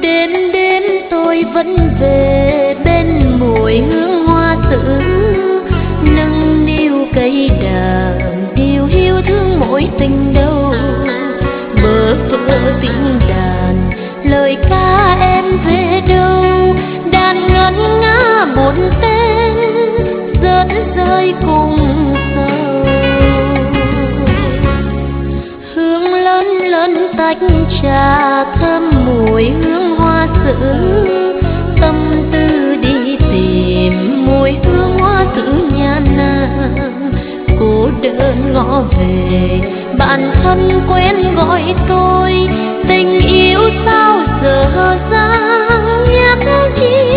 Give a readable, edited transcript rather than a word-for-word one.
đêm đêm tôi vẫn về bên mùi hương hoa sữa, nâng niu cây đàn yêu hiu thương mỗi tình đâu. Bơ vơ tiếng đàn lời ca em về đâu, đàn ngân nga buồn tên rớt rơi cùng sầu. Hương lớn lớn tách trà thơm mùi hương hoa sữa, tâm tư đi tìm mùi hương hoa sữa nhà nàng. Cô đơn ngõ về bạn thân quen gọi tôi, tình yêu sao dở dang nhắc chi